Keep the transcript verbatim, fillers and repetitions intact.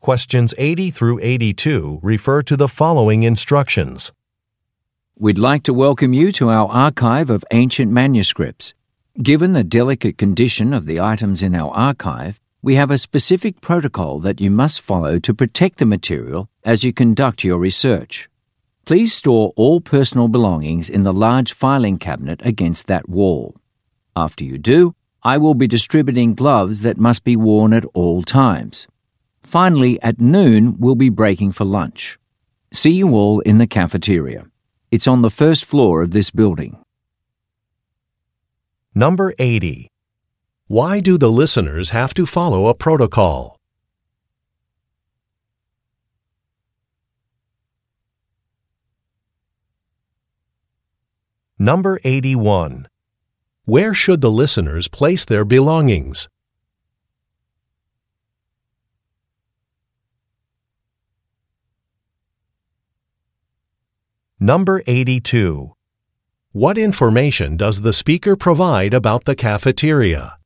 Questions eighty through eighty-two refer to the following instructions. We'd like to welcome you to our archive of ancient manuscripts. Given the delicate condition of the items in our archive, we have a specific protocol that you must follow to protect the material as you conduct your research. Please store all personal belongings in the large filing cabinet against that wall. After you do, I will be distributing gloves that must be worn at all times. Finally, at noon, we'll be breaking for lunch. See you all in the cafeteria. It's on the first floor of this building. Number eighty. Why do the listeners have to follow a protocol? Number eighty-one. Where should the listeners place their belongings? Number eighty-two. What information does the speaker provide about the cafeteria?